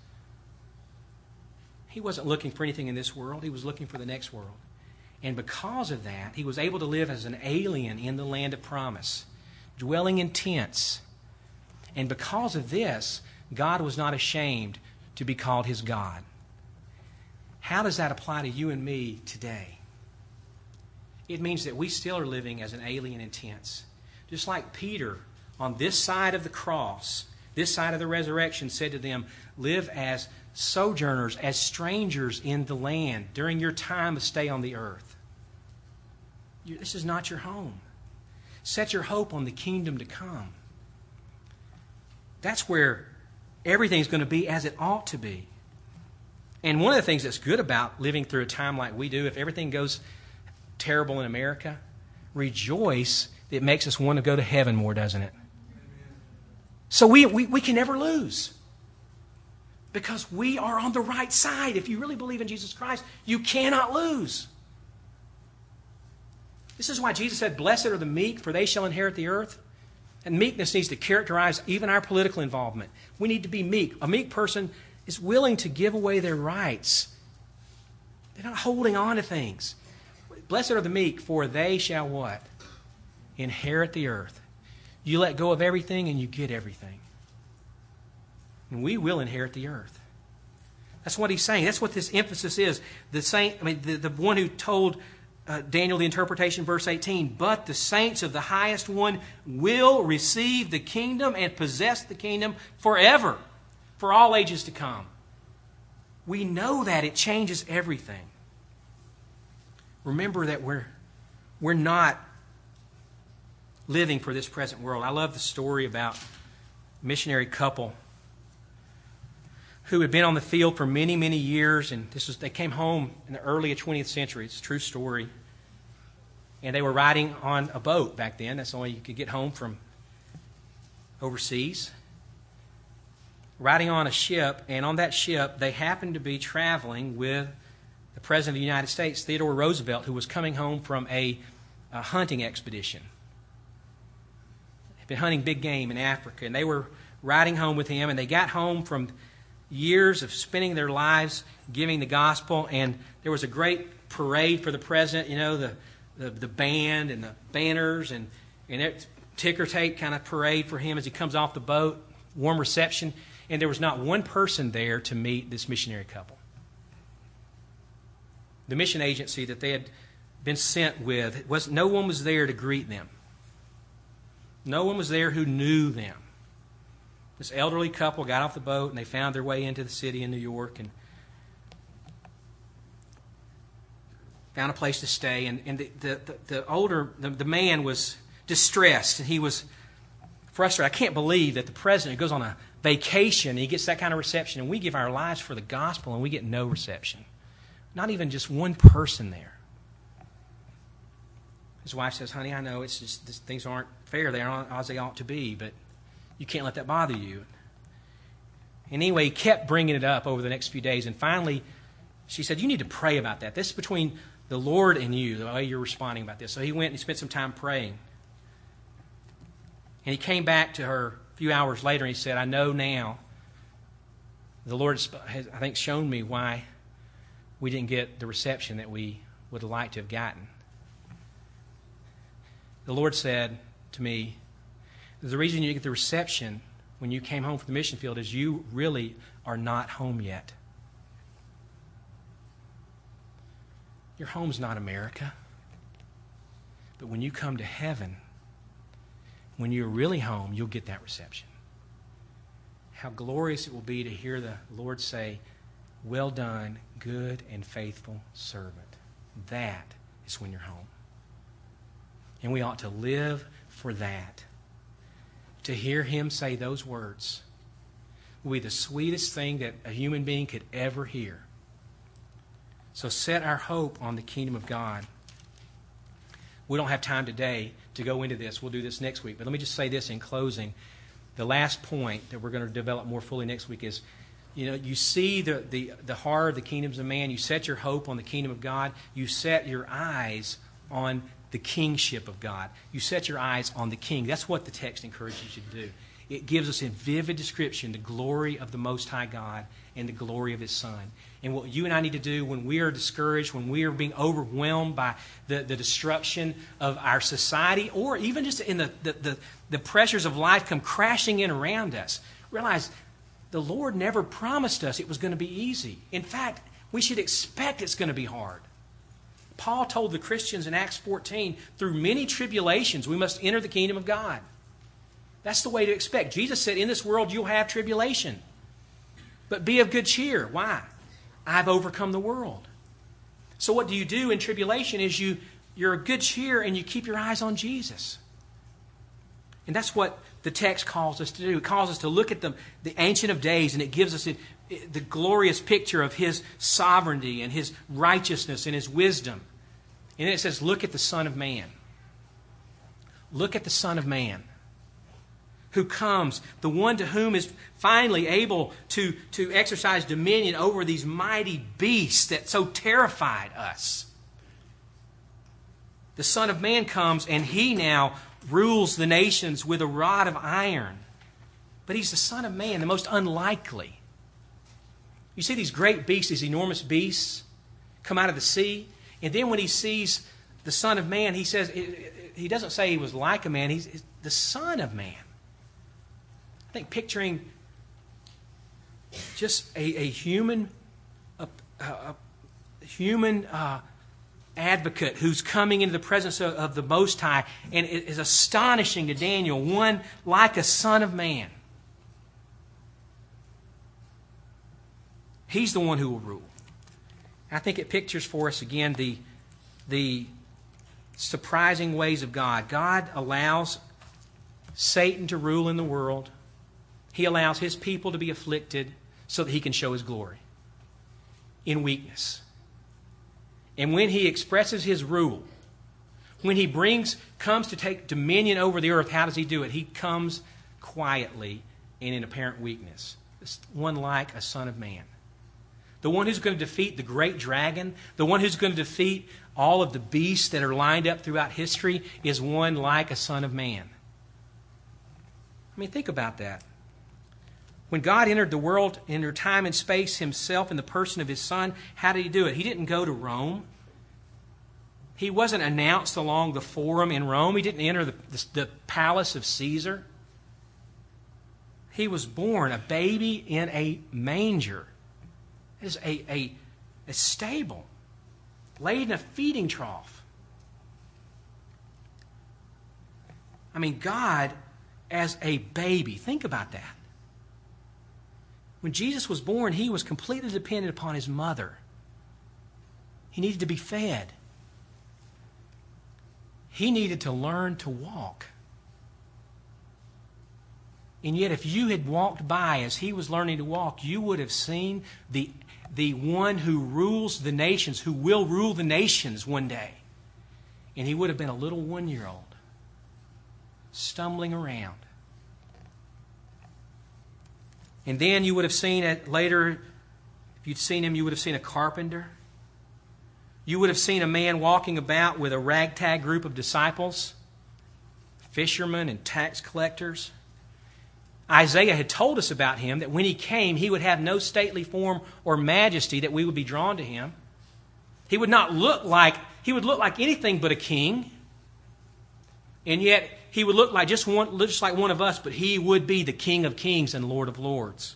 He wasn't looking for anything in this world. He was looking for the next world. And because of that, he was able to live as an alien in the land of promise, dwelling in tents. And because of this, God was not ashamed to be called his God. How does that apply to you and me today? It means that we still are living as an alien in tents. Just like Peter, on this side of the cross, this side of the resurrection, said to them, live as sojourners, as strangers in the land during your time of stay on the earth. You, this is not your home. Set your hope on the kingdom to come. That's where everything's going to be as it ought to be. And one of the things that's good about living through a time like we do, if everything goes terrible in America, rejoice. It makes us want to go to heaven more, doesn't it? So we, we, we can never lose. Because we are on the right side. If you really believe in Jesus Christ, you cannot lose. This is why Jesus said, blessed are the meek, for they shall inherit the earth. And meekness needs to characterize even our political involvement. We need to be meek. A meek person is willing to give away their rights. They're not holding on to things. Blessed are the meek, for they shall what? Inherit the earth. You let go of everything and you get everything. And we will inherit the earth. That's what he's saying. That's what this emphasis is. The saint, I mean, the, the one who told uh, Daniel the interpretation, verse eighteen, but the saints of the highest one will receive the kingdom and possess the kingdom forever, for all ages to come. We know that. It changes everything. Remember that we're, we're not living for this present world. I love the story about a missionary couple who had been on the field for many, many years, and this was they came home in the early twentieth century. It's a true story. And they were riding on a boat back then. That's the only you could get home from overseas. Riding on a ship, and on that ship, they happened to be traveling with the President of the United States, Theodore Roosevelt, who was coming home from a, a hunting expedition. He'd been hunting big game in Africa, and they were riding home with him, and they got home from years of spending their lives giving the gospel, and there was a great parade for the president, you know, the the, the band and the banners and, and it, ticker tape kind of parade for him as he comes off the boat, warm reception, and there was not one person there to meet this missionary couple. The mission agency that they had been sent with, was no one was there to greet them. No one was there who knew them. This elderly couple got off the boat and they found their way into the city in New York and found a place to stay. And, and the, the, the older, the, the man was distressed and he was frustrated. I can't believe that the president goes on a vacation and he gets that kind of reception, and we give our lives for the gospel and we get no reception. Not even just one person there. His wife says, honey, I know it's just this, things aren't fair. They aren't as they ought to be, but you can't let that bother you. And anyway, he kept bringing it up over the next few days. And finally, she said, you need to pray about that. This is between the Lord and you, the way you're responding about this. So he went and he spent some time praying. And he came back to her a few hours later and he said, I know now the Lord has, I think, shown me why we didn't get the reception that we would have liked to have gotten. The Lord said to me, the reason you didn't get the reception when you came home from the mission field is you really are not home yet. Your home's not America. But when you come to heaven, when you're really home, you'll get that reception. How glorious it will be to hear the Lord say, well done, good and faithful servant. That is when you're home. And we ought to live for that. To hear him say those words will be the sweetest thing that a human being could ever hear. So set our hope on the kingdom of God. We don't have time today to go into this. We'll do this next week. But let me just say this in closing. The last point that we're going to develop more fully next week is, you know, you see the, the, the horror of the kingdoms of man. You set your hope on the kingdom of God. You set your eyes on the kingship of God. You set your eyes on the king. That's what the text encourages you to do. It gives us in vivid description the glory of the Most High God and the glory of His Son. And what you and I need to do when we are discouraged, when we are being overwhelmed by the, the destruction of our society, or even just in the, the, the, the pressures of life come crashing in around us, realize the Lord never promised us it was going to be easy. In fact, we should expect it's going to be hard. Paul told the Christians in Acts fourteen, through many tribulations we must enter the kingdom of God. That's the way to expect. Jesus said, in this world you'll have tribulation. But be of good cheer. Why? I've overcome the world. So what do you do in tribulation is you, you're of good cheer and you keep your eyes on Jesus. And that's what the text calls us to do. It calls us to look at the, the Ancient of Days, and it gives us it, it, the glorious picture of His sovereignty and His righteousness and His wisdom. And then it says, look at the Son of Man. Look at the Son of Man who comes, the one to whom is finally able to, to exercise dominion over these mighty beasts that so terrified us. The Son of Man comes and He now rules the nations with a rod of iron. But He's the Son of Man, the most unlikely. You see these great beasts, these enormous beasts, come out of the sea. And then when He sees the Son of Man, He says, He doesn't say He was like a man, He's the Son of Man. I think picturing just a, a human a, a human uh, advocate who's coming into the presence of, of the Most High and is astonishing to Daniel, one like a son of man. He's the one who will rule. I think it pictures for us again the, the surprising ways of God. God allows Satan to rule in the world. He allows His people to be afflicted so that He can show His glory in weakness. And when He expresses His rule, when He brings, comes to take dominion over the earth, how does He do it? He comes quietly and in apparent weakness. It's one like a son of man. The one who's going to defeat the great dragon, the one who's going to defeat all of the beasts that are lined up throughout history is one like a son of man. I mean, think about that. When God entered the world, entered time and space Himself in the person of His Son, how did He do it? He didn't go to Rome. He wasn't announced along the forum in Rome. He didn't enter the, the, the palace of Caesar. He was born a baby in a manger. It is a, a, a stable, laid in a feeding trough. I mean, God as a baby. Think about that. When Jesus was born, He was completely dependent upon His mother. He needed to be fed. He needed to learn to walk. And yet, if you had walked by as He was learning to walk, you would have seen the, the one who rules the nations, who will rule the nations one day. And He would have been a little one-year-old, stumbling around. And then you would have seen it later, if you'd seen Him, you would have seen a carpenter. You would have seen a man walking about with a ragtag group of disciples, fishermen and tax collectors. Isaiah had told us about Him that when He came, He would have no stately form or majesty that we would be drawn to Him. He would not look like, He would look like anything but a king. And yet, He would look like just one, just like one of us, but He would be the King of kings and Lord of lords.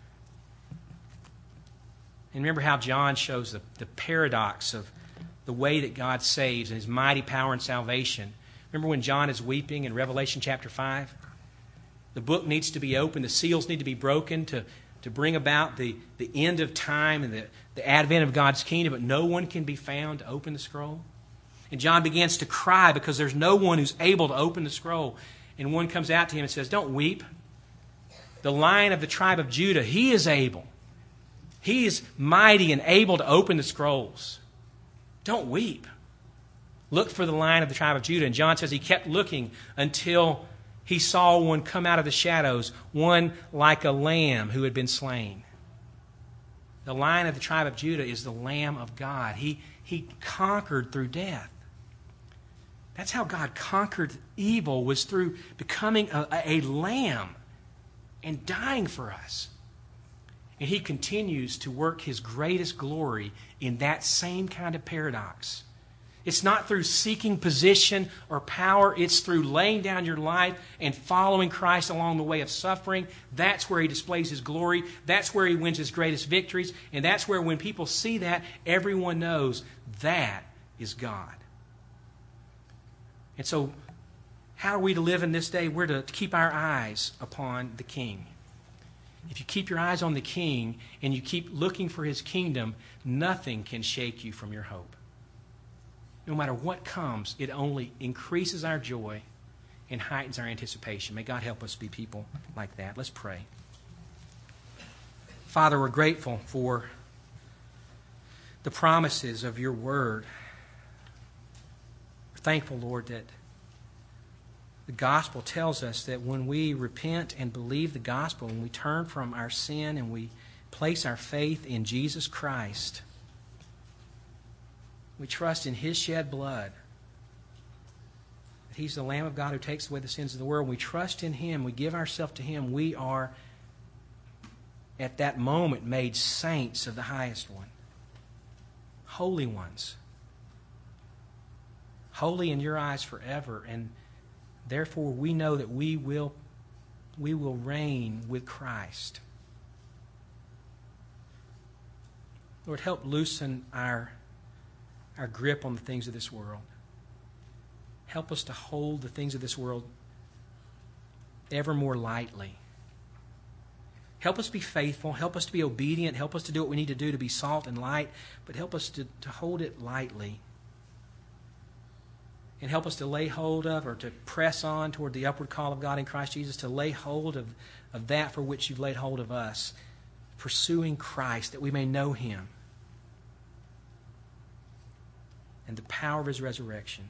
And remember how John shows the, the paradox of the way that God saves and His mighty power and salvation. Remember when John is weeping in Revelation chapter five? The book needs to be opened, the seals need to be broken to, to bring about the, the end of time and the, the advent of God's kingdom, but no one can be found to open the scroll. And John begins to cry because there's no one who's able to open the scroll. And one comes out to him and says, "Don't weep. The Lion of the tribe of Judah, He is able. He is mighty and able to open the scrolls. Don't weep. Look for the Lion of the tribe of Judah." And John says he kept looking until he saw one come out of the shadows, one like a lamb who had been slain. The Lion of the tribe of Judah is the Lamb of God. He, he conquered through death. That's how God conquered evil, was through becoming a, a lamb and dying for us. And He continues to work His greatest glory in that same kind of paradox. It's not through seeking position or power. It's through laying down your life and following Christ along the way of suffering. That's where He displays His glory. That's where He wins His greatest victories. And that's where when people see that, everyone knows that is God. And so, how are we to live in this day? We're to keep our eyes upon the King. If you keep your eyes on the King and you keep looking for His kingdom, nothing can shake you from your hope. No matter what comes, it only increases our joy and heightens our anticipation. May God help us be people like that. Let's pray. Father, we're grateful for the promises of Your Word. We're thankful, Lord, that the gospel tells us that when we repent and believe the gospel, when we turn from our sin and we place our faith in Jesus Christ, we trust in His shed blood, that He's the Lamb of God who takes away the sins of the world. We trust in Him. We give ourselves to Him. We are, at that moment, made saints of the highest one. Holy ones. Holy in Your eyes forever. And therefore, we know that we will, we will reign with Christ. Lord, help loosen our, our grip on the things of this world. Help us to hold the things of this world ever more lightly. Help us be faithful. Help us to be obedient. Help us to do what we need to do to be salt and light, but help us to, to hold it lightly. And help us to lay hold of or to press on toward the upward call of God in Christ Jesus, to lay hold of, of that for which you've laid hold of us, pursuing Christ that we may know Him and the power of His resurrection.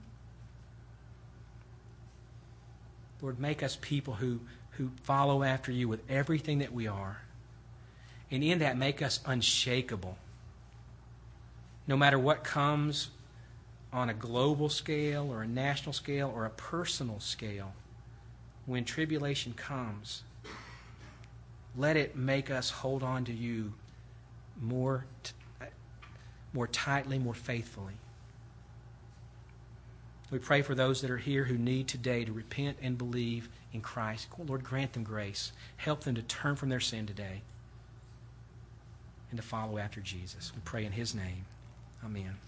Lord, make us people who, who follow after you with everything that we are. And in that, make us unshakable. No matter what comes on a global scale or a national scale or a personal scale, when tribulation comes, let it make us hold on to you more, t- more tightly, more faithfully. We pray for those that are here who need today to repent and believe in Christ. Lord, grant them grace. Help them to turn from their sin today and to follow after Jesus. We pray in His name. Amen.